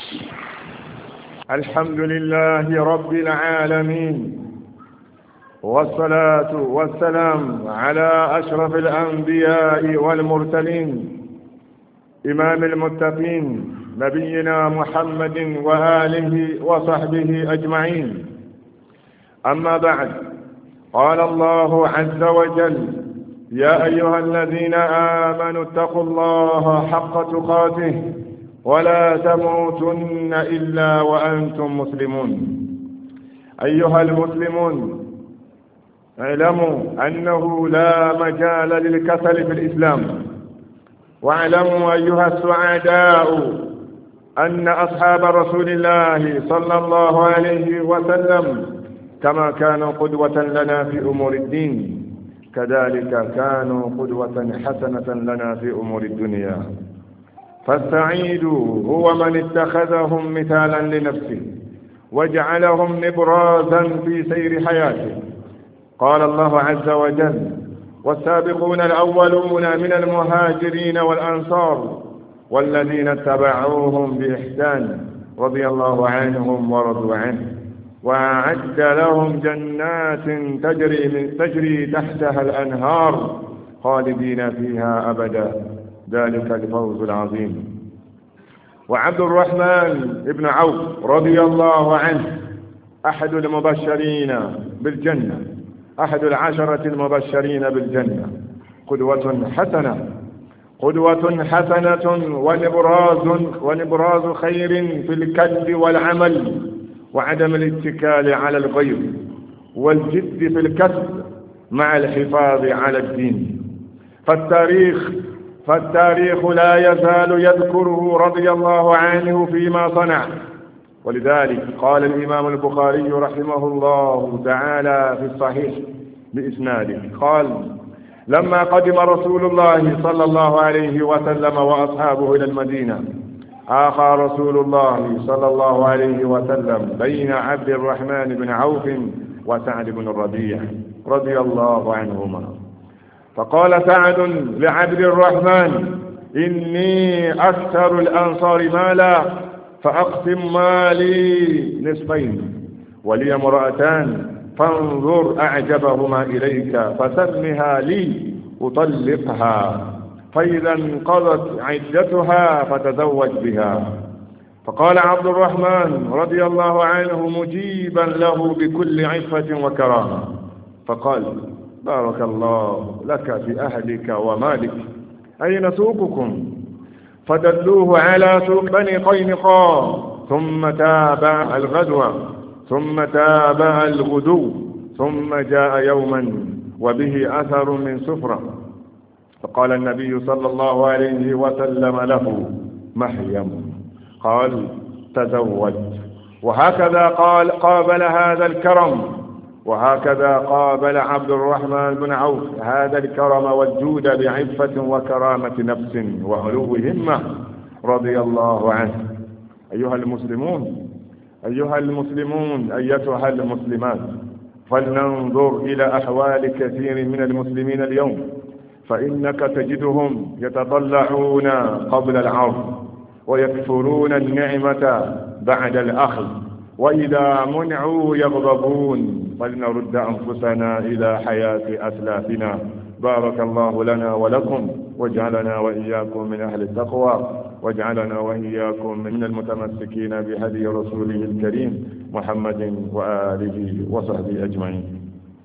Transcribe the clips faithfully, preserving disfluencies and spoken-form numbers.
الحمد لله رب العالمين، والصلاة والسلام على أشرف الأنبياء والمرسلين، إمام المتقين نبينا محمد وآله وصحبه أجمعين. أما بعد، قال الله عز وجل: يا أيها الذين آمنوا اتقوا الله حق تقاته ولا تموتن إلا وأنتم مسلمون. أيها المسلمون، اعلموا أنه لا مجال للكسل في الإسلام، واعلموا أيها السعداء أن أصحاب رسول الله صلى الله عليه وسلم كما كانوا قدوة لنا في أمور الدين، كذلك كانوا قدوة حسنة لنا في أمور الدنيا. فالسعيد هو من اتخذهم مثالا لنفسه وجعلهم نبرازا في سير حياته. قال الله عز وجل: والسابقون الأولون من المهاجرين والأنصار والذين اتبعوهم بإحسان رضي الله عنهم ورضوا عنه وأعد لهم جنات تجري من تجري تحتها الأنهار خالدين فيها أبدا، ذلك الفوز العظيم. وعبد الرحمن بن عوف رضي الله عنه أحد المبشرين بالجنة، أحد العشرة المبشرين بالجنة، قدوة حسنة قدوة حسنة ونبراز ونبراز خير في الكد والعمل وعدم الاتكال على الغير والجد في الكسب مع الحفاظ على الدين. فالتاريخ فالتاريخ لا يزال يذكره رضي الله عنه فيما صنع. ولذلك قال الإمام البخاري رحمه الله تعالى في الصحيح بإسناده قال: لما قدم رسول الله صلى الله عليه وسلم وأصحابه إلى المدينة، آخى رسول الله صلى الله عليه وسلم بين عبد الرحمن بن عوف وسعد بن الربيع رضي الله عنهما، فقال سعد لعبد الرحمن: إني أكثر الأنصار مالا فأقسم مالي نصفين، ولي امرأتان فانظر أعجبهما إليك فسمها لي أطلقها، فإذا انقضت عدتها فتزوج بها. فقال عبد الرحمن رضي الله عنه مجيبا له بكل عفة وكرامة، فقال: بارك الله لك في أهلك ومالك، أين سوقكم؟ فدلوه على سوق بني قينقاع، ثم تابع الغدوة، ثم تابع الغدو، ثم جاء يوما وبه أثر من سفرة، فقال النبي صلى الله عليه وسلم له: محيم. قال: تزوج. وهكذا قال قابل هذا الكرم وهكذا قابل عبد الرحمن بن عوف هذا الكرم والجود بعفة وكرامة نفس وعلو همة رضي الله عنه. أيها المسلمون أيها المسلمون أيتها المسلمات، فلننظر إلى أحوال كثير من المسلمين اليوم، فإنك تجدهم يتطلعون قبل العرض ويكفرون النعمة بعد الأخذ، وإذا منعوا يغضبون. فلنرد أنفسنا إلى حياة أسلافنا. بارك الله لنا ولكم، واجعلنا وإياكم من أهل التقوى، واجعلنا وإياكم من المتمسكين بهدي رسوله الكريم محمد وآله وصحبه أجمعين.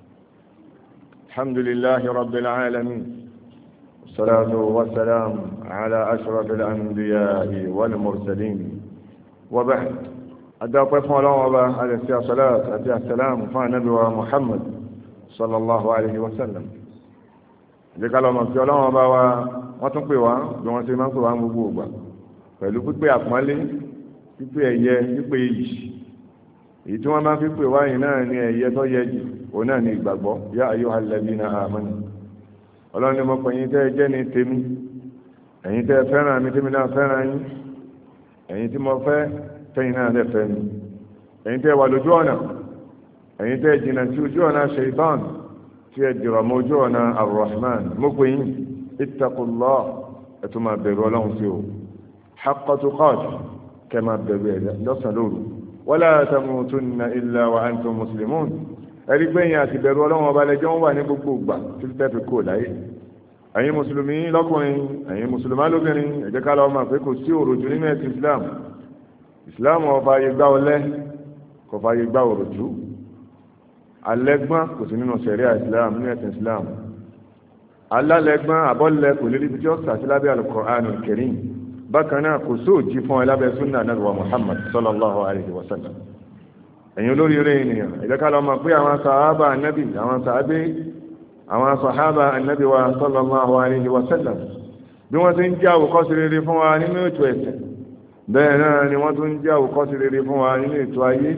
الحمد لله رب العالمين، والصلاة والسلام على أشرف الأنبياء والمرسلين، وبعد. أدعوكم الله وبا على الصلاة والسلام على نبي محمد صلى الله عليه وسلم. jẹ́ ká lọ mọ̀ sí ọlọ́run ọba wa wọ́n tún pè wá bí wọ́n ṣe máa ń pè wá gbogbo ògbà pẹ̀lú pípé àpọ́nlé, pípé ẹ̀yẹ, pípé iyì. èyí tí wọ́n bá fi pè wá yìí náà ní ẹ̀yẹ tó yẹ jù, òun náà ní ìgbàgbọ́. yá ayyuhal ladhina amanu, ọlọ́run ni mo pè yín tẹ́ ẹ jẹ́ ní tèmi, ẹ̀yin tẹ́ ẹ fẹ́ràn mi tèmi náà fẹ́ràn yín, ẹ̀yin tí mo fẹ́ tẹ́yin náà lè fẹ́ mi, ẹ̀yin tẹ́ wà lójú ọ̀nà, ẹ̀yin tẹ́ jìnnà sí ojú ọ̀nà ṣaitan tí ẹ dìrọ̀ mọ́ ojú ọ̀nà ar-Rahman. mo pè yín ittaqullah, ẹ tún máa bẹ̀rù ọlọ́run sí o, haqqa tuqati, kẹma bẹ̀rẹ̀ lọ́sàn lóru wala tamutunna illa wa antum muslimun ẹ̀rí gbẹ̀yìn àti bẹ̀rù ọlọ́run ọba lẹ́jọ́ ń wà ní gbogbo ìgbà tí fẹ́ fi kó láyé ẹ̀yin mùsùlùmí lọ́kùnrin ẹ̀yin mùsùlùmá lóbìnrin ẹ jẹ́ ká lọ mọ̀ pé kò sí òròjú nínú ẹ̀sìn islam islam ò fààyè gbà ọ̀lẹ kò fààyè gbà òròjú alẹ́gbọ́n kò sí nínú ṣẹ̀ríà islam nínú ẹ̀sìn islam alálẹ́gbọ́n àbọ̀lẹ̀ kò lè rí ibi tí ó sàtí lábẹ́ al-Qur'an al-Karim bákan náà kò sóòjì fún ẹ lábẹ́ súnà Ànábì wa Muhammad sallallahu alayhi wa sallam ẹ̀yin olórí eré ènìyàn ẹ jẹ́ ká lọ mọ̀ pé àwọn sàhábà ànábì àwọn sàhábé àwọn sàhábà ànábì wa sallallahu alayhi wa sallam bí wọ́n ti ń jẹ́ àwòkọ́ṣe rere fún wa nínú ètò ẹ̀sìn bẹ́ẹ̀ náà ni wọ́n tún ń jẹ́ àwòkọ́ṣe rere fún wa nínú ètò ayé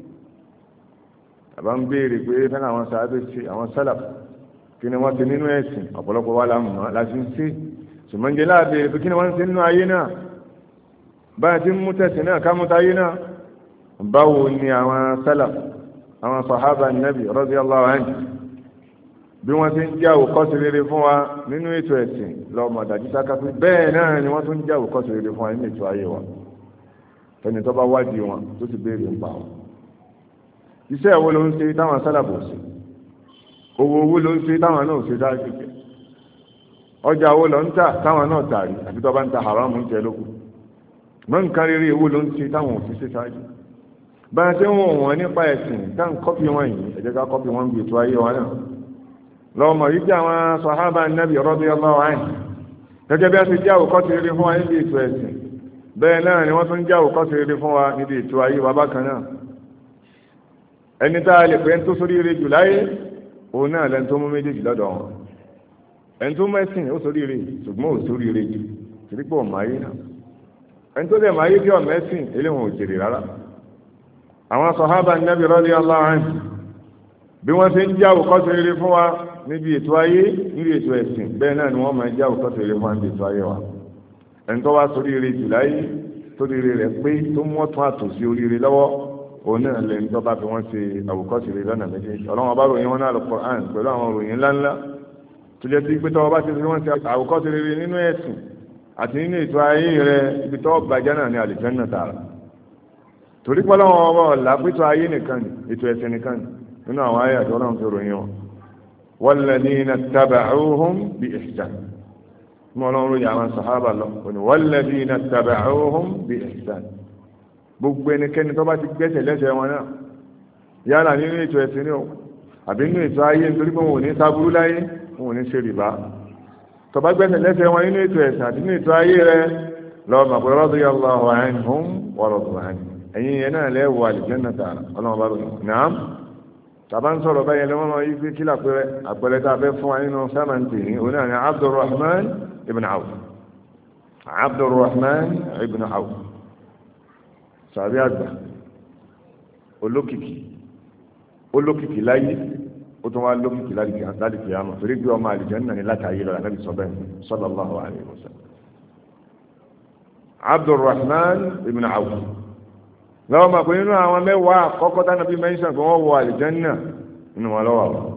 àbá ń béèrè pé fẹ́ràn àwọn sàhábé sí àwọn sálàf kí ni wọ́n ti nínú ẹ̀sìn ọ̀pọ̀lọpọ̀ wa la mọ̀ láti ń sí ṣùgbọ́n jẹ́ láàbẹ̀rẹ̀ pé kí ni wọ́n ti nínú ayé náà báyìí tí ń mú tẹ̀sìn náà ká mú táyé náà báwo ni àwọn sálàf àwọn sàhábà nàbì radiyallahu anhu bí wọ́n ti ń jẹ́ àwòkọ́ṣe rere fún wa nínú ètò ẹ̀sìn lọ́mọ dájú sákàtú bẹ́ẹ̀ náà ni wọ́n tún ń jẹ́ àwòkọ́ṣe rere fún wa nínú ètò ayé wa ẹni tó bá wádìí wọn tó ti béèrè ń pa wọn. iṣẹ́ wo ló ń ṣe táwọn sálàf ò ṣe owó owó ló ń ṣe táwọn náà ò ṣe dájú jẹ ọjà owó lọ ń tà táwọn náà tàrí àti tó bá ń ta haramu ń jẹ lóko mọ nǹkan rere owó ló ń ṣe táwọn ò fi ṣe ṣáájú bá a ṣe ń wọ̀n wọn nípa ẹ̀sìn táwọn kọ́pì wọn yìí ẹ jẹ́ ká kọ́pì wọn bí ètò ayé wọn náà lọ́mọ yìí jẹ́ àwọn sàhábà nàbì radiyallahu anhu gẹ́gẹ́ bí a ti jẹ́ àwòkọ́ṣe rere fún wa níbi ètò ẹ̀sìn bẹ́ẹ̀ náà ni wọ́n tún jẹ́ àwòkọ́ṣe rere fún wa níbi ètò ayé wa bákan náà ẹni tá a lè pè ń tó sórí ire jù láyé òun náà lẹ́ni tó mú méjèèjì lọ́dọ̀ wọn ẹni tó mẹ́sìn ó sórí ire ṣùgbọ́n ò sórí ire jù tìrípò ọ̀máyé náà ẹni tó dẹ̀ máyé bí ọ̀mẹ́sìn eléwọ̀n ò jèrè rárá àwọn sàhábà nàbì radiyallahu anhu bí wọ́n ti ń jẹ́ àwòkọ́ṣe rere fún wa níbi ètò ayé níbi ètò ẹ̀sìn bẹ́ẹ̀ náà ni wọ́n máa jẹ́ àwòkọ́ṣe rere fún wa níbi ètò ayé wa ẹni tó wá sórí ire jù láyé sórí ire rẹ̀ pé tó mú ọ̀tún àtòsí oríire lọ́wọ́ òun náà lẹ́ni tó bá fi wọ́n ṣe àwòkọ́ṣe rere lọ́nà méjèèjì ọlọ́run ọba ròyìn wọn náà Al-Qur'an pẹ̀lú àwọn ròyìn ńláńlá tó jẹ́ sí pé tọ́wọ́ bá ti fi wọ́n ṣe àwòkọ́ṣe rere nínú ẹ̀sìn àti nínú ètò ayé rẹ̀ ibi tọ́wọ́ bàjẹ́ náà ní àlùjánnà tààrà torí pé ọlọ́run ọba ọ̀la pẹ́tọ́ ayé nìkan ni ètò ẹ̀sìn nìkan ni nínú àwọn ayé àti ọlọ́run fi ròyìn wọn walladhina taba'uhum bi ihsan mọ́ ọlọ́run ròyìn àwọn sàhábà lọ òní walladhina taba'uhum bi ihsan gbogbo ẹnikẹ́ni tó bá ti gbẹ́sẹ̀ lẹ́sẹ̀ wọn náà yálà nínú ètò ẹ̀sìn ní o àbí nínú ètò ayé nítorí pé wọn ò ní sábúrú láyé wọn ò ní ṣe rìbá tó bá gbẹ́sẹ̀ lẹ́sẹ̀ wọn nínú ètò ẹ̀sìn àti nínú ètò ayé rẹ lọ́wọ́ màpẹ́ radiyallahu anhum wa radu anhu ẹ̀yin yẹn náà lẹ́wọ̀ àlìjẹ́nà tààrà ọlọ́run bá ròyìn náà tàbá ń sọ̀rọ̀ báyẹn lọ́wọ́ máa yí pé kí lápẹ́rẹ́ àpẹẹrẹ tá a fẹ́ fún wa nínú sámàǹtì ní oní àná Abdurrahman ibn Awf Abdurrahman ibn Awf sàbí àgbà olókìkí olókìkí láyé ó tún wá lókìkí lálìkì àmọ́ torí pé ọmọ àlìjẹ́nà ní látàyè lọ́la Nabi sọ bẹ́ẹ̀ sallallahu alayhi wa sallam Abdurrahman ibn Awf lọ́wọ́ máa pè nínú àwọn mẹ́wàá àkọ́kọ́ tánàbí mẹ́sàn pé wọ́n wọ àlìjánná nínú wọn lọ́wọ́ àwọn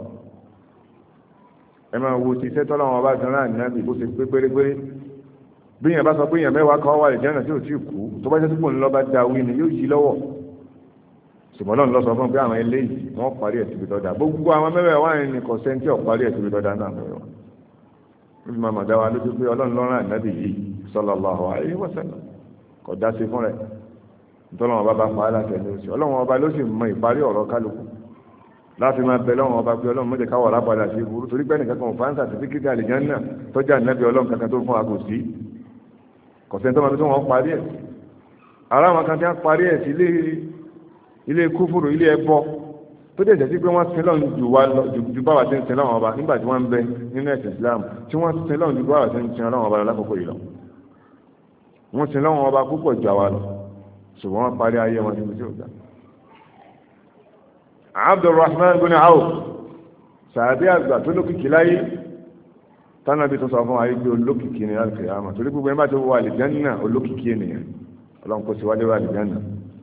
ẹ máa wo ti iṣẹ́ tọ́lá wọn bá gan láàrin náà bí bó ṣe pé pérépéré bí èèyàn bá sọ pé èèyàn mẹ́wàá kan wọ àlìjánná tí ò tí ì kú tó bá jẹ́ sípò ńlọ bá da wí ni yóò yí lọ́wọ́ ṣùgbọ́n lọ́nà lọ sọ fún pé àwọn eléyìí wọ́n parí ẹ̀ síbi tọ́da gbogbo àwọn mẹ́wàá yẹn ni kọ̀sẹ́ntì ọ̀ parí ẹ̀ síbi tọ́da náà mẹ́wàá ó fi máa mọ̀dá wa lójú pé ọlọ́run lọ́rùn ànábì yìí sallallahu alaihi wasallam kò dá sí fún rẹ̀ ntọ́lọ́wọ́n ọba bá pa á láti ẹni oṣù ọlọ́wọ́n ọba ló sì mọ ìparí ọ̀rọ̀ kálukú láti máa bẹ lọ́wọ́n ọba pé ọlọ́run mọ́jẹ káwọ̀ lápadà sí ìburú torí pé nìkan kan fáńsà àti fíkítà àlìjánná tọ́jà nẹ́bí ọlọ́run kankan tó fún wa kò sí kọ̀sẹ̀ tó máa fi tó wọn parí ẹ̀ ara àwọn kan tí wọ́n parí ẹ̀ sí ilé kúfùrù ilé ẹbọ tó dẹ̀ jẹ́ sí pé wọ́n sin lọ́run ju báwa ti ń sin lọ́wọ́n ọba nígbà tí wọ́n ń bẹ nínú ẹ̀sìn Islam tí wọ́n sin lọ́run ju báwa ti ń sin lọ́wọ́n ọba lọ lákòókò yìí lọ wọ́n sin lọ́wọ́n ọba púpọ̀ jù àwa lọ ṣùgbọ́n wọ́n parí ayé wọn níbi tí ó gbà. Abdurrahman bin Awf sàbí àgbà tó lókìkí láyé tánàbí tó sọ fún ayé pé olókìkí ni láti fìyà mọ̀ torí gbogbo ẹ̀ bá tó wọ àlìjánná olókìkí ènìyàn ọlọ́run kò sí wájú wọ àlìjánná.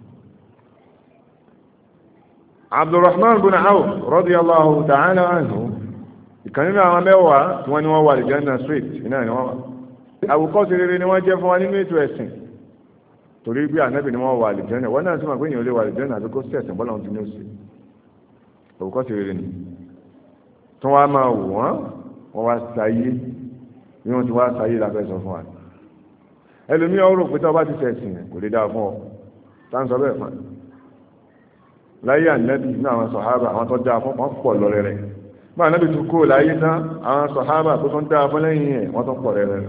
Abdurrahman bin Awf radiyallahu ta'ala anhu ìkànnì náà àwọn mẹ́wàá tí wọ́n ní wọ́n wọ àlìjánná straight iná ni wọ́n wà. àwòkọ́ṣe rere ni wọ́n jẹ́ fún wa nínú ètò ẹ̀sìn torí bí ànábì ni wọ́n wà àlùjánnà wọ́n náà sì máa pé èèyàn lè wà àlùjánnà àti kó sẹ̀sìn bọ́lá ti ní òsì òkú sí rere nì tí wọ́n á máa wò wọ́n wọ́n wá sáyé bí wọ́n ti wá sáyé la fẹ́ sọ fún wa ẹlòmíì ọ̀rọ̀ pé tí wọ́n bá ti sẹ̀sìn kò lè dáa fún ọ tá ń sọ bẹ́ẹ̀ fún láyé ànábì ní àwọn sọ̀hábà àwọn tó dáa fún wọn pọ̀ lọ rẹ̀ bá ànábì tó kó láyé tán àwọn sọ̀hábà tó tún dáa fún lẹ́yìn ẹ̀ wọ́n tún pọ̀ rẹ̀ rẹ̀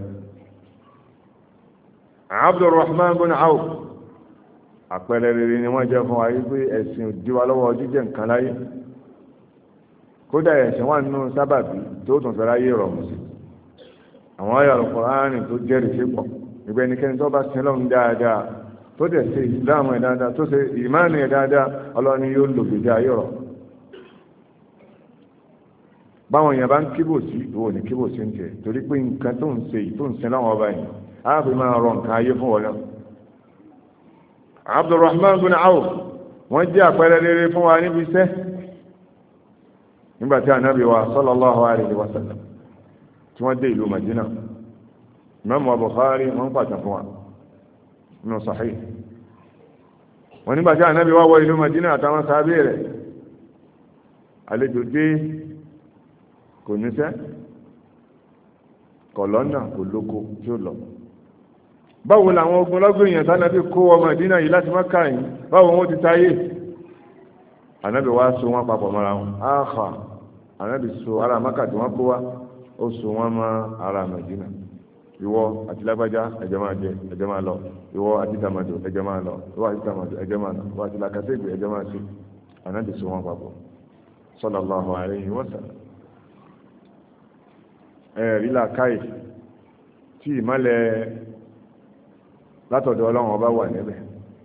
Abdurrahman bin Awf àpẹẹrẹ rere ni wọ́n jẹ́ fún wa yí pé ẹ̀sìn òdiwa lọ́wọ́ jíjẹ́ nǹkan láyé kódà ẹ̀sìn wà nínú sábàbí tó tún fẹ́ láyé rọrùn sí àwọn ayọ̀ Al-Qur'ani tó jẹ́rìí sí pọ̀ ìgbẹ́ ẹnikẹ́ni tó bá sin lọ́run dáadáa tó dẹ̀ ṣe ìsìláàmù ẹ̀ dáadáa tó ṣe ìmáànì ẹ̀ dáadáa ọlọ́ni yóò lò gbèjà ayé rọ̀ báwọn èèyàn bá ń kíbò sí ìwò ní kíbò sí ń tẹ̀ torí pé nǹkan tó ń ṣe tó ń sin láwọn ọba yìí ààbò máa rọ nǹkan ayé fún wọn náà Abdurrahman bin Awf wọ́n jẹ́ àpẹẹrẹ rere fún wa níbi iṣẹ́ nígbà tí ànábì wa sallallahu alaihi wa sallam tí wọ́n dé ìlú Madina Imam Bukhari wọ́n pàtàkì fún wa nínú Sahih wọ́n nígbà tí ànábì wa wọ ìlú Madina àtàwọn sábẹ́ rẹ̀ àlejò dé kò níṣẹ́ kò lọ́nà kò lóko tí ó lọ báwo làwọn ogun lọ́gbìn èèyàn tánàbí kó wọ Mádínà yìí láti Mákà yìí báwo wọ́n ti táyé ànábì wá so wọ́n papọ̀ mọ́ra wọn áhà ànábì so ara Mákà tí wọ́n kó wá ó so wọ́n mọ́ ara Mádínà ìwọ àti lágbájá ẹ̀jẹ̀ máa jẹ ẹ̀jẹ̀ máa lọ ìwọ àti tàmàdò ẹ̀jẹ̀ máa lọ ìwọ àti tàmàdò ẹ̀jẹ̀ máa lọ ìwọ àti làkàtẹ́gbẹ̀ ẹ̀jẹ̀ máa ṣe ànábì so wọ́n papọ̀ sallallahu alaihi wasallam ẹ̀rí làkáì tí ìmọ́lẹ̀ látọ̀dọ̀ ọlọ́run ọba wà níbẹ̀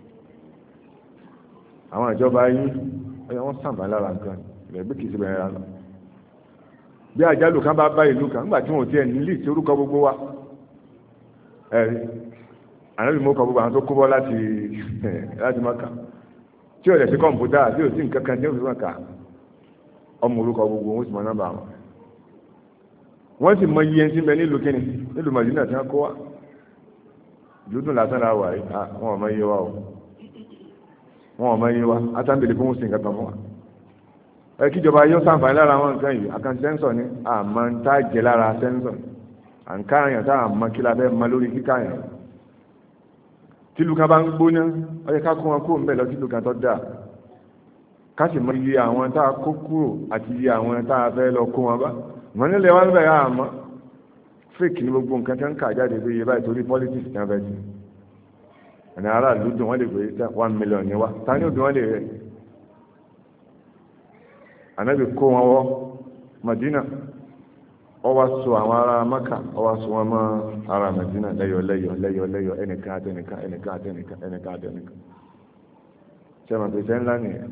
àwọn ìjọba yín ọyọ wọn sàǹfà lára nǹkan rẹ̀ bí kìí sí bẹ̀rẹ̀ lọ bí àjálù kan bá bá ìlú kan nígbà tí wọn ò tiẹ̀ nílì tí orúkọ gbogbo wa ẹ̀rí ànábì mú kọ gbogbo àwọn tó kó bọ́ láti láti Mákà tí ò lẹ̀ sí kọ̀ǹpútà tí ò sí nǹkan kan tí ó fi Mákà ọmọ orúkọ gbogbo wọn sì mọ nọ́mbà wọn wọ́n sì mọ iye ẹni tí ń bẹ nílùú kíni nílùú Mádínà tí wọ́n kó wá lùdùn lásán la wà yìí wọn ò mọ iye wa o wọn ò mọ iye wa atambele fún sin kankan fún wa ẹ kíjọba yóò sàǹfààní lára àwọn nǹkan yìí àkàn sẹ́ńsọ̀ ni àmọ́ ń tá jẹ lára sẹ́ńsọ̀ à ń káàyàn tá àmọ́ kí la fẹ́ mọ lórí kíkáyàn tìlú kan bá ń gbóná ó yẹ ká kó wọn kó ń bẹ̀ lọ tìlú kan tó dáa ká sì mọ iye àwọn tá a kó kúrò àti iye àwọn tá a fẹ́ lọ kó wọn bá mọ nílẹ̀ wá níbẹ̀ yà àmọ́ fake ní gbogbo nǹkan tí wọ́n ń kà jáde pé iye báyìí torí politics ní abẹ́ sí ẹni aráàlú dùn wọ́n lè pè é one million ní wa ta ni ó dùn wọ́n lè rẹ̀ ànábì kó wọn wọ Madina ó wá so àwọn ará Maka ó wá so wọn mọ́ ará Madina lẹ́yọ lẹ́yọ lẹ́yọ lẹ́yọ ẹnìkan àtẹnìkan ẹnìkan àtẹnìkan ẹnìkan àtẹnìkan sẹ́wọ̀n pèsè ńlá nìyẹn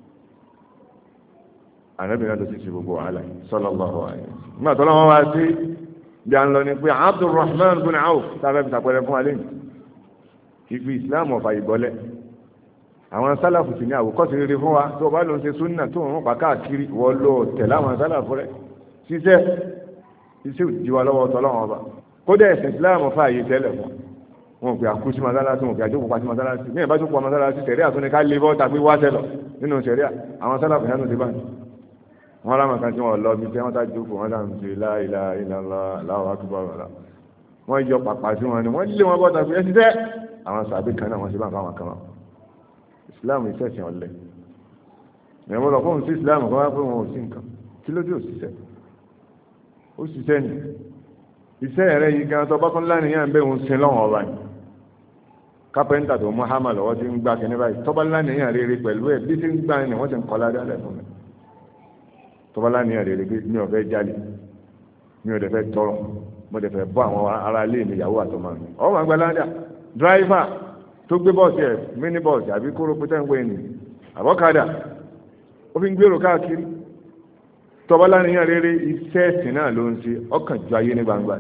ànábì náà tó ti ṣe gbogbo wàhálà sallallahu alaihi wasallam nígbà tó lọ́wọ́ wá sí bí a ń lọ ní pé Abdurrahman bin Awf sábẹ́ fi sàpẹrẹ fún alẹ́ ìfi Islam ọ̀fà ìbọ́lẹ̀ àwọn sálàfù sì ní àwòkọ́sí rere fún wa tó o bá lọ ṣe súnà tó ń pa káàkiri wọ́n lọ tẹ̀lé àwọn sálàfù rẹ̀ ṣiṣẹ́ iṣẹ́ òjìwà lọ́wọ́ tọ́lọ́wọ́n ọba kódà ẹ̀sìn Islam ọ̀fà yìí tẹ́lẹ̀ fún wọn pè àkúsí masalasi wọn pè àjókòó pàṣẹ masalasi ní ìbájú pọ̀ masalasi sẹ̀ríà tó ní ká lè bọ́ tàbí wá tẹ́lọ̀ nínú sẹ̀ríà àwọn sálàfù yẹn tó ti báyìí wọn lámà kan tí wọn lọ bí tẹ́ wọn tá jókòó wọn dà ń ṣe la ilaha illallah Allahu akbar wọn yọ pàpà sí wọn ni wọn lé wọn bọ́ tàbí ẹ ṣiṣẹ́ àwọn sàbí kan náà wọn ṣe bá nǹkan àwọn kan wọn Islam ìṣẹ̀sìn ọ̀lẹ́ ìyẹn lọ fóun sí Islam kan wá pé wọn ò sí nǹkan kí ló dé òṣìṣẹ́ ó ṣiṣẹ́ ni iṣẹ́ rẹ̀ yìí gan tó bá tún lánìyàn bẹ́ẹ̀ ń sin lọ́wọ́ ọba yìí kápẹ́ńtà tó mú hámà lọ́wọ́ tí ń gbá kẹ́ni báyìí tọ́ba lánìyàn rere pẹ̀lú ẹ̀ bí tí ń gbá ni wọ́n ti ń kọ́ ládàá lẹ̀ fún mi tọ́ba lánìyàn rere pé mi ò fẹ́ jalè mi ò dẹ̀ fẹ́ tọrọ mo dẹ̀ fẹ́ bọ́ àwọn ará ilé mi ìyàwó àtọmọ mi ọ̀ máa gba ládàá dráìfà tó gbé bọ́ọ̀sì ẹ̀ mini bọ́ọ̀sì àbí kóró pété ń wé ni àbọ̀kadà ó fi ń gbèrò káàkiri tọ́ba lánìyàn rere iṣẹ́ ẹ̀sìn náà ló ń ṣe ọkàn ju ayé ní gbangba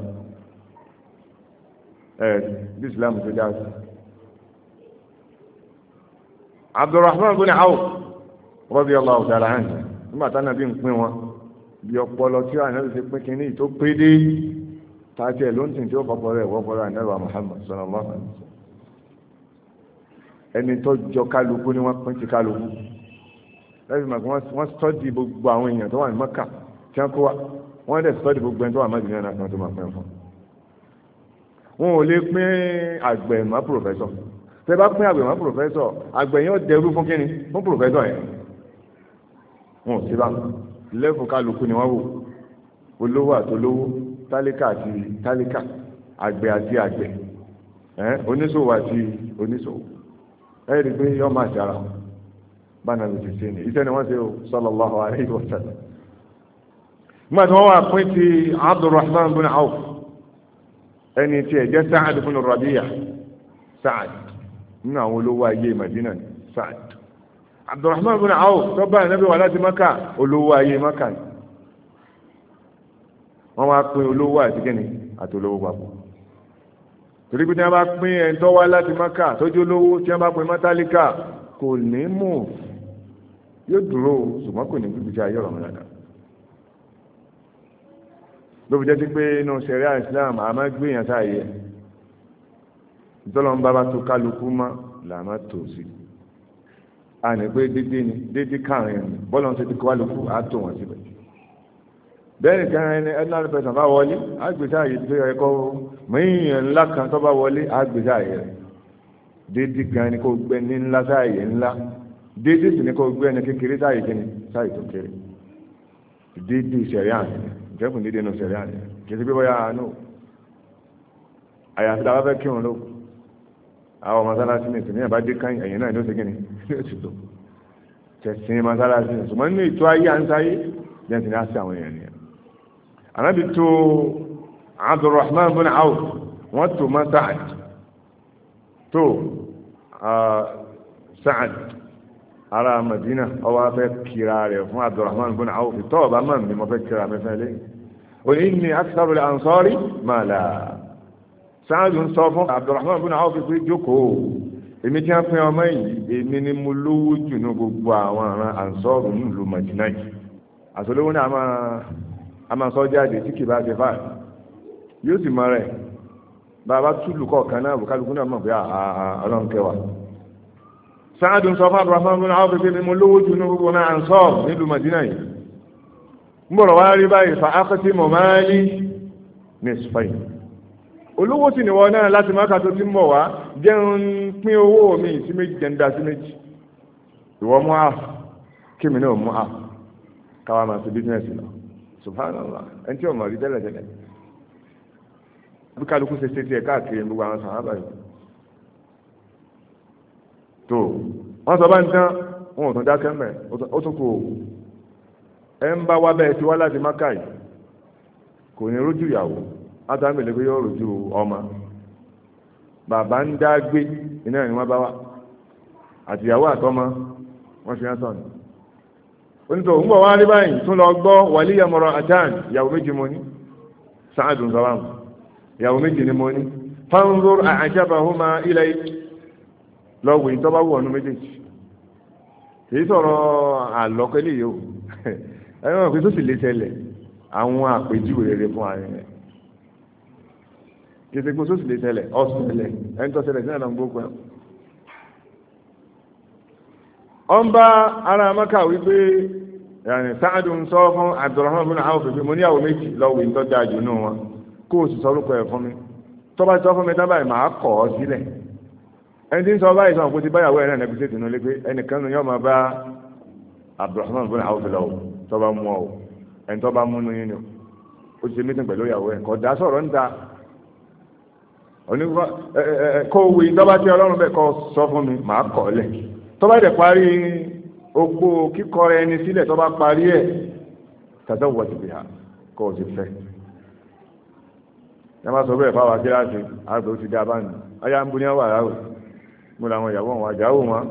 ẹ̀ bí Islam tó dá sí. Abdurrahman bin Awf radiyallahu ta'ala anhu nígbà tá nàbí ń pín wọn bí ọpọlọ tí ànábì fi pín kínní tó pé dé tààtì ẹ̀ ló ń tì tí ó fọpọ rẹ̀ wọ́pọ̀ rẹ̀ ànábì Muhammad sallallahu alaihi wasallam ẹni tó jọ kálukú ni wọ́n pín ti kálukú lẹ́yìn mọ̀ pé wọ́n sọ́dí gbogbo àwọn èèyàn tó wà ní Mẹ́kà tí wọ́n kó wa wọ́n dẹ̀ sọ́dí gbogbo ẹni tó wà ní Mẹ́dínà náà tó máa pín fún wọn ò lè pín àgbẹ̀ mọ́ pòfẹ́sọ̀ tẹ́ bá pín àgbẹ̀ mọ́ pòfẹ́sọ̀ àgbẹ̀ yẹn ó dẹrú fún kíni fún pòfẹ́sọ̀ yẹn wọn ò sí bá lẹ́fù kálukú ni wọ́n wò olówó àtolówó tálíkà àti tálíkà àgbẹ̀ àti àgbẹ̀ oníṣòwò àti oníṣòwò ẹ̀rí pé yọ́ máa ṣàrà bánà ló ti ṣe ní iṣẹ́ ni wọ́n ṣe o sallallahu alaihi wa sallam. nígbà tí wọ́n wà pín ti Abdurrahman bin Auf ẹni tí ẹ̀ jẹ́ Sa'ad bin Rabi'a Sa'ad nínú àwọn olówó ayé Madina ni Sa'ad. Abdurrahman bin Auf tó bá Ànábì wá láti Maka olówó ayé Maka ni wọ́n wá pín olówó àti kíni àti olówó papọ̀ torí pé tí wọ́n bá pín ẹni tó wá láti Maka tójú olówó tí wọ́n bá pín mọ́tálíkà kò ní mú yóò dúró ṣùgbọ́n kò ní gbígbí tí ayé ọ̀rọ̀ mọ́lá ló fi jẹ́ sí pé inú ṣẹ̀ríà Islam àmọ́ gbìyàn sáàyè ìtọ́lọ́ ń bá bá tó kálukú mọ́ làmọ́ tó sí a ní pé dédé ni dédé káàrin ni bọ́lá ń ṣe ti kálukú á tó wọn síbẹ̀ bẹ́ẹ̀ nìkan ẹni ordinary person bá wọlé àgbèsè àyè tó yẹ kó mìíràn ńlá kan tó bá wọlé àgbèsè àyè rẹ̀ dédé kan ni kò gbé ní ńlá sáàyè ńlá dédé sì ni kò gbé ẹni kékeré sáàyè kíni sáàyè tó kéré dédé ìṣẹ̀rí àná ìjẹ́kùn dédé inú ìṣẹ̀rí àná kì í ṣe pé bóyá àánú àyàfi tá a bá fẹ́ kírun ló àwọn mọ́sálásí ní ìsìn ní àbádé kan ẹ̀yìn náà ní ó ṣe kíni ní ó ti tó tẹ̀sìn mọ́sálásí ní ṣùgbọ́n nínú ètò ayé à ń sáyé jẹ́ ti ní á sí àwọn èèyàn nìyẹn Ànábì tó Abdurrahman bin Auf wọ́n tó mọ́ Sa'ad tó Sa'ad ara Madina ọwọ́ afẹ́ kira rẹ̀ fún Abdurrahman bin Auf tó ọba mọ́ mi mọ́ fẹ́ kira mẹ́fẹ́ lé o ní ní aktharu al-ansari mala Sa'ad ń sọ fún Abdurrahman bin Auf pé jókòó èmi tí wọ́n pín ọmọ yìí èmi ni mo lówó jù ní gbogbo àwọn ará ansọ́rù nílùú Madina yìí àtòlówó náà máa a máa sọ jáde tí kì bá ṣe fà yóò sì mọ rẹ̀ bàbá túlù kọ̀ọ̀kan náà bùkálùkù náà mọ̀ pé ọlọ́run kẹwàá Sa'adun sọ fún Abdurrahman bin Auf pé mo lówó jù ní gbogbo náà Ansar nílùú Madina yìí ń bọ̀rọ̀ wá rí báyìí fa aqsimu mali nisfayn olówó sì ni wọ́n náà láti Mákà tó ti ń bọ̀ wá jẹun pín owó mi sí méjì jẹ́ńdà sí méjì ìwọ mú a kí mi náà mú a káwa máa fi bísíǹsì lọ subhanallah ẹni tí o mọ̀ rí tẹ́lẹ̀ tẹ́lẹ̀ bí kálukú ṣe ṣe tiẹ̀ káàkiri gbogbo àwọn sàhábà yìí tó wọ́n sọ bá ń tán wọn ò tún dákẹ́ mẹ́ ó tún kò ẹ ń bá wá bẹ́ẹ̀ tí wá láti Mákà yìí kò ní rójú ìyàwó látàmì lè pé yóò rójú ọmọ bàbá ń dá gbé iná ni wọ́n bá wá àtìyàwó àtọmọ wọ́n fi hàn tán ni onítọ̀ ń bọ̀ wá rí báyìí tún lọ gbọ́ wàlíyà mọ̀rọ̀ àjáàn ìyàwó méjì mo ní Sa'ad ń sọ́wọ́n ìyàwó méjì ni mo ní fanzur a'jabahuma ilay lọ́wọ́ ìtọ́bá wù ọ̀nù méjèèjì kìí sọ̀rọ̀ àlọ́kẹ́lẹ́ yìí o ẹ̀rọ ìpín tó sì lè ṣẹlẹ̀ àwọn àpèjúwe rere fún ààrẹ rẹ̀ kìí ṣe pé tó sì lè ṣẹlẹ̀ ọ̀sùn ṣẹlẹ̀ ẹni tó ṣẹlẹ̀ sí ẹ̀nà gbogbo ẹ̀ ọ̀n bá ara Mákà wípé yàní Sa'adu ń sọ fún Abdurrahman bin Auf pé mo níyàwó méjì lọ́wọ́ ìtọ́jú àjò nù wọn kó o sì sọ orúkọ ẹ̀ fún mi tó bá sọ fún mi tábàá máa kọ̀ ọ́ sílẹ̀ ẹni tí ń sọ báyìí sọ̀rọ̀ kó ti báyàwó ẹ̀ náà nẹ́bí sètò nílé pé ẹnìkan yóò máa bá Abdurrahman bin Auf lọ́wọ́ tó bá mú ọ ẹni tó bá mú nu yín ni ó ti ṣe mítìn pẹ̀lú ìyàwó ẹ̀ kọ́ da sọ̀rọ̀ níta kó o wí tọ́ba tí Ọlọ́run bẹ̀ kọ́ sọ fún mi máa kọ̀ ọ́ lẹ̀ tọ́ba dẹ̀ parí ogbó kíkọ́ ẹni sílẹ̀ tọ́ba parí ẹ̀ tàdáwọ̀ ti bìhà kọ́ ò ti fẹ́ ẹ má sọ bẹ́ẹ̀ fáwọn akíláàsì àgbẹ̀ ó ti dá báyìí ọyá ń bu ní ọwọ́ àráwọ̀ mo làwọn ìyàwó wọn àjáwò wọn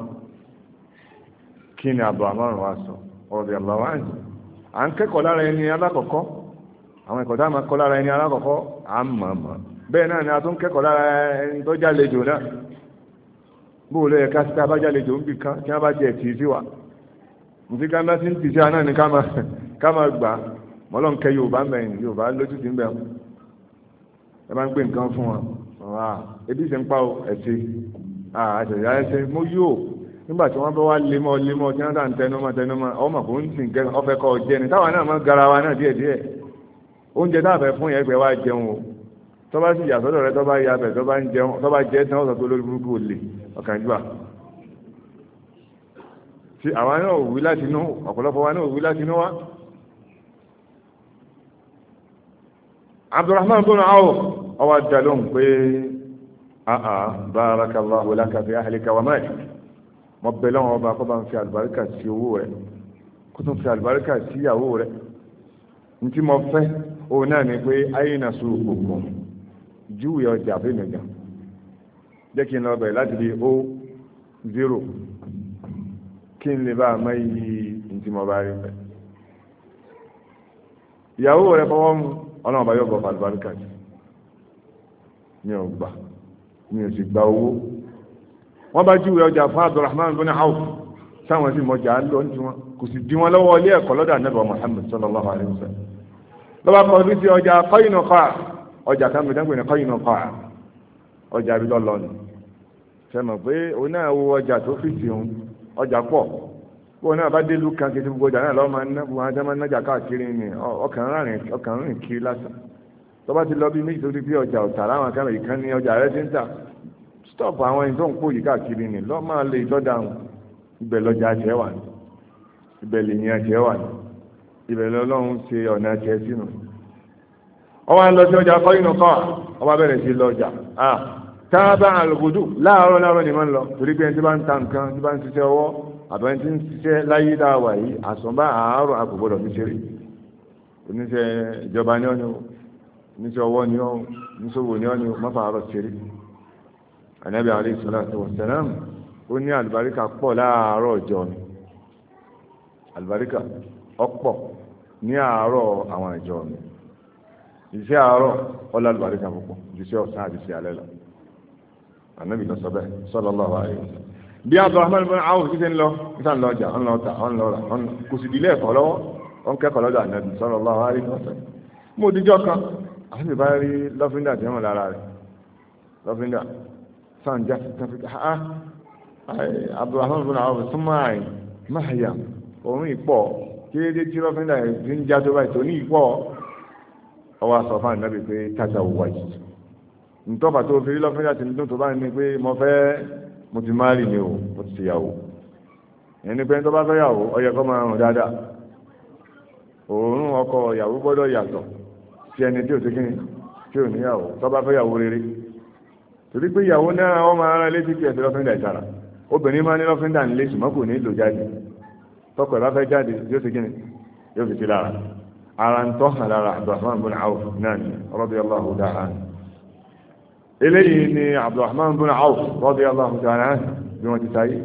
kí ni àbọ̀ àmọ́rùn wa sọ ọ̀rọ̀ ìyàbọ̀ wa ń à ń kẹ́kọ̀ọ́ lára ẹni alákọ̀ọ́kọ́ àwọn ẹ̀kọ́ tá a máa kọ́ lára ẹni alákọ̀ọ́kọ́ à ń mọ̀ mọ̀ bẹ́ẹ̀ náà ni a tún kẹ́kọ̀ọ́ lára ẹni tó jálejò náà bó o lè ká síta bá jálejò ń bì kan tí wọ́n bá jẹ́ tì í sí wa nfi ká bá ti ń tì í sí wa náà ni ká máa gbà mọ́lọ́ ń kẹ́ Yorùbá mẹ́rin Yorùbá lójú ti ń bẹ̀ ẹ máa ń gbé nǹkan fún wọn ebi ṣe ń pa ọ ẹ̀sìn àṣẹ̀yà ẹsẹ̀ mo yóò nígbà tí wọ́n bá wá lémọ́ lémọ́ tí wọ́n tà ń tẹnumọ́ tẹnumọ́ ọmọ kò ń sìn kẹ́ ọfẹ́ kọ́ jẹ ni táwa náà máa gara wa náà díẹ̀ díẹ̀ oúnjẹ táàbẹ̀ fún yẹn pé wá jẹun o tó bá sì yà sọ́dọ̀ rẹ tó bá ya bẹ̀ tó bá ń jẹun tó bá jẹ́ tán ó sọ pé olórí burúkú ò lè ọ̀kàn jù à tí àwa náà ò wí láti inú ọ̀pọ̀lọpọ̀ wa náà ò wí láti inú wa. Abdurrahman bin Awf ọwọ́ adalóhùn pé àà barakallahu laka fi ahlika wa malik mo bẹ lọ́wọ́ ọba kó bá ń fi àlùbáríkà sí owó rẹ̀ kó tún fi àlùbáríkà sí ìyàwó rẹ̀ ní tí mo fẹ́ òun náà ni pé ayé na sùn gbogbo júwe ọjà fẹ́mẹ̀gà jẹ́ kí n lọ bẹ̀rẹ̀ láti di o zero kí n lè bá àmọ́ yí ní tí mo bá rí bẹ̀. ìyàwó rẹ̀ fọwọ́ mu ọlọ́run ọba yóò bọ̀ fún àlùbáríkà sí mi ò gbà mi ò sì gba owó wọ́n bá júwe ọjà fún Abdurrahman bin Awf sáwọn sì mọjà lọ ní tiwọn kò sì di wọn lọ́wọ́ ilé ẹ̀kọ́ lọ́dọ̀ Ànábì Muhammad sallallahu alaihi wasallam lọ́wọ́ kọ́ ní ti ọjà Qaynuqa ọjà kan mi dáńgbé ní Qaynuqa ọjà bí lọ́lọ́ ni sẹ́mọ̀ pé òun náà wo ọjà tó fìtì òun ọjà pọ̀ bó náà bá dé ìlú kan kí gbogbo ọjà náà lọ́wọ́ máa ń ná gbogbo ajá máa ń nájà káàkiri ni ọkàn rìn kiri lásán tó bá ti lọ bí méjì tó ti bí ọjà ọ̀tà láwọn akẹ́rọ̀ ìkan ní ọjà rẹ ti ń tà stop àwọn ẹni tó ń kó yìí káàkiri ni lọ́ máa lè tọ́da wọn ibẹ̀ lọ́jà àjẹ́ wà ní ibẹ̀ lèyìn àjẹ́ wà ní ibẹ̀ lọ́lọ́run ṣe ọ̀nà àjẹ́ sínú. ọwọ́ ń lọ sí ọjà Qaynuqa ọwọ́ bẹ̀rẹ̀ sí lọ́jà tábà àlùkùdù láàárọ̀ láàárọ̀ ni máa ń lọ torí pé ẹni tí bá ń ta nǹkan tí bá ń ṣiṣẹ́ ọwọ́ àbẹ̀ni tí ń ṣiṣẹ́ láyé dáwà yìí àsọ̀nbá àárọ̀ àkùgbọ́dọ̀ fi ṣeré oníṣẹ́ ìjọba ní ọ́nà oníṣẹ́ ọwọ́ ní ọ́ oníṣòwò ní ọ́nà mọ́fà àárọ̀ ṣeré. Ànábì alayhi salatu wa salam ó ní àlùbáríkà pọ̀ láàárọ̀ ọjọ́ ni àlùbáríkà ọ̀pọ̀ ní àárọ̀ àwọn ìjọ mi iṣẹ́ àárọ̀ ọlá àlùbáríkà púpọ̀ iṣẹ́ ọ̀sán àti iṣẹ́ alẹ́ lọ Ànábì lọ sọ bẹ́ẹ̀ sallallahu alaihi wasallam. bí Abdurrahman bin Awf ti ṣe ń lọ níta ń lọ ọjà ń lọ ọta ń lọ ra kò sì dílé ẹ̀kọ́ lọ́wọ́ ó ń kẹ́kọ̀ọ́ lọ́dọ̀ Ànábì sallallahu alaihi wasallam. mo dijọ́ kan àti bá rí lọ́fíńdà tí wọ́n lára rẹ̀ lọ́fíńdà sanja tafika ah Abdurrahman bin Awf súnmọ́ àì máa yà òun ìpọ̀ kí ló dé tí lọ́fíńdà ti ń já tó báyìí tó ní ìpọ̀ ọwọ́ aṣọ fún Ànábì pé tàjà wáyé ntọ́ba tó fi lọ́fíńdà tí ń dún tó bá ní pé mo fẹ́ mo ti máa rí ni o mo ti ṣèyàwó ẹni pé tó bá fẹ́ yàwó ó yẹ kó máa rùn dáadáa òórùn ọkọ ìyàwó gbọ́dọ̀ yàtọ̀ sí ẹni tí ò ti kíni tí ò níyàwó tó bá fẹ́ yàwó rere torí pé ìyàwó náà wọ́n máa rán létí kí ẹ̀sìn lọ́fíńdà ìtara obìnrin máa ní lọ́fíńdà ń lé ṣùgbọ́n kò ní lò jáde tọkọ ẹ̀ bá fẹ́ jáde yóò ti kíni yóò fi sí lára ara ń tọ́ hàn lára Abdurrahman bin Awf náà ni radiyallahu ta'ala anhu eléyìí ni Abdurrahman bin Awf radiyallahu ta'ala anhu bí wọ́n ti sáyé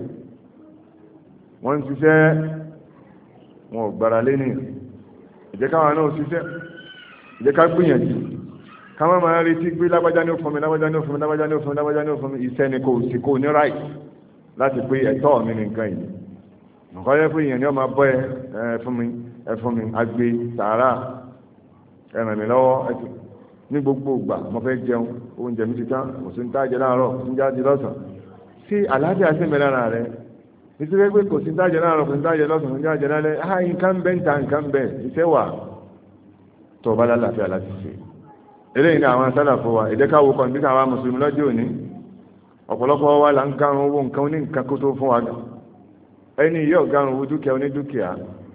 wọ́n ti ṣiṣẹ́ wọn ò gbára lé ní ìjẹ́ káwọn náà ṣiṣẹ́ ìjẹ́ ká gbìyànjú káwọn máa retí gbé lágbájá ní òfin mi lágbájá ní òfin mi lágbájá ní òfin mi lágbájá ní òfin mi iṣẹ́ ni kò sí kò ní ráì láti pé ẹ̀tọ́ mi ní nǹkan yìí nǹkan yẹ fún ìyẹn ni wọ́n máa bọ́ ẹ fún mi ẹ fún mi agbe sàárà ẹ ràn mí lọ́wọ́ ẹ ti ní gbogbo ìgbà mo fẹ́ jẹun oúnjẹ mi ti tán kò sí ń tájẹ láàárọ̀ ń jáde lọ́sàn sí àlàáfíà sí mi lára rẹ nítorí pé kò sí ń tájẹ láàárọ̀ kò sí ń tájẹ lọ́sàn ń jáde lálẹ́ ah nǹkan bẹ́ẹ̀ ń ta nǹkan bẹ́ẹ̀ iṣẹ́ wà tó o bá lálàáfíà láti ṣe eléyìí ni àwọn sálà fún wa ìdẹ́ka wo kọ̀ǹpútà àwọn mùsùlùmí lọ́jọ́ òní ọ̀pọ̀lọpọ̀ wa là ń garun owó nǹkan oní nǹkan kó tó fún wa ẹni yóò garun owó dúkìá oní dúkìá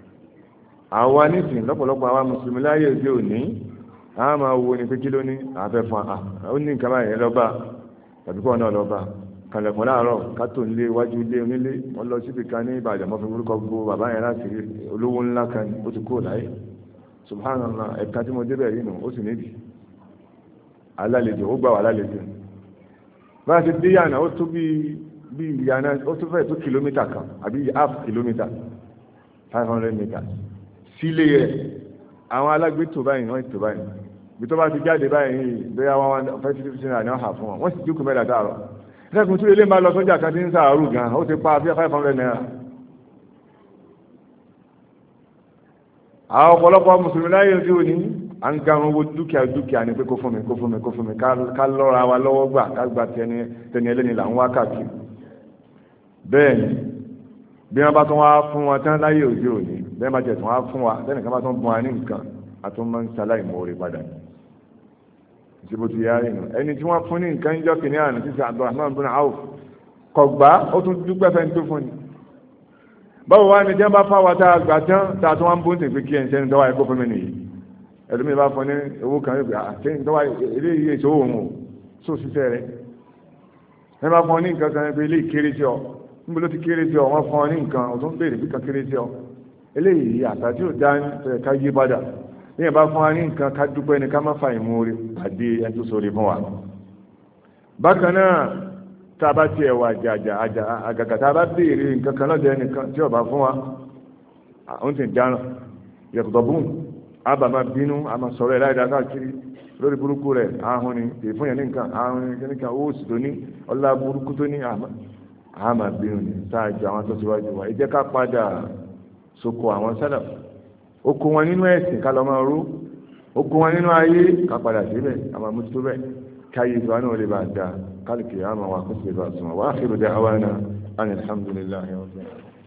àwa nísìnyí lọ́pọ̀lọpọ̀ àwa mùsùlùmí láyé òde òní a máa wo ni pé kí ló ní àfẹ́ fún a ó ní nǹkan báyìí lọ́ba tàbí kọ́ náà lọ́ba kàlẹ̀kùn láàárọ̀ kátó nílé iwájú ilé onílé wọ́n lọ síbi kan ní Ìbàdàn mọ́ fi orúkọ gbogbo bàbá yẹn láti rí olówó ńlá kan ó ti kúrò láyé subhanallah ẹ̀ka tí mo débẹ̀ rí nù ó sì níbi alálejò ó gbà wà lálejò bá a ti dé yànà ó tó bí bí yànà ó tó fẹ́ tó kìlómítà kan àbí half kìlómítà five hundred meters sílé rẹ̀ àwọn alágbé tó báyìí wọ́n tó báyìí bí tó bá ti jáde báyìí bẹ́ẹ̀ wọ́n fifty fifty naira ní ọ̀hà fún wọn wọ́n sì jókòó mẹ́ta dáàrọ̀ ẹ̀sẹ̀kùn tí ilé máa lọ sọ́jà kan ti ń sàárù gan ó ti pa five hundred naira. àwọn ọ̀pọ̀lọpọ̀ mùsùlùmí láyé ojú òní à ń ga owó dúkìá dúkìá ni pé kó fún mi kó fún mi kó fún mi ká lọ́ra wa lọ́wọ́ gbà ká gba tẹni tẹni ẹlẹ́ni là ń wá káàkiri bẹ́ẹ̀ ni bí wọ́n bá tún wá fún wọn tán láyé òde òní bẹ́ẹ̀ bá jẹ̀ tún wá fún wa lẹ́nìkan bá tún bùn wa ní nǹkan àtún máa ń ṣaláì mọ́ọ́rẹ́ padà ìṣèbò ti yá rìn nù ẹni tí wọ́n fún ní nǹkan ń jọ́ kìíní àná títí Abdurrahman bin Auf kọ̀gbá ó tún dúpẹ́ fẹ́ tó fún ni báwo wá ní jẹ́ bá fáwọn tá a gbà tán tá a tún wá ń bó ń tètè kí ẹ̀ ń sẹ́ni dọ́wà ẹ̀kọ́ fún mi nìyí ẹlòmíì bá fún ní owó kan yóò gbé àtẹ́yìn dọ́wà eléyìí èso òun o sóò ṣiṣẹ́ rẹ̀ ẹ bá fún ọ ní nǹkan kan pé eléyìí kéré sí ọ níbo ló ti kéré sí ọ wọ́n fún ọ ní nǹkan o tún béèrè bí kan kéré sí ọ eléyìí àtàtì ò dá ká yí padà níyẹn bá fún wa ní nǹkan ká dúpẹ́ ní ká má fa ìmoore pàdé ẹni tó sọ̀rọ̀ fún wa bákan náà tá a bá tiẹ̀ wà àjàjà àgàgà tá a bá béèrè nǹkan kan lọ́dọ̀ ẹnìkan tí ọba fún wa àwọn tí ń dáná yàtọ̀ bùn àbàmà bínú àmà sọ̀rọ̀ ẹ̀ láìda káàkiri lórí burúkú rẹ̀ ahun ni kì í fún yẹn ní nǹkan ahun ni kíníkan owó sì tó ní ọlá burúkú tó ní àmà bínú ni sáàjù àwọn tó síwájú wa ẹ jẹ́ ká padà sóko àwọn sálàf oko wọn nínú ẹ̀sìn ká lọ máa rú oko wọn nínú ayé ká padà síbẹ̀ àmà mójútó bẹ́ẹ̀ káyé ìtura náà lè bá dáa kálíkì àmà wa kó sì lè bá sùn wá àkèrò da'wana anil hamdulillahi rabbil alamin.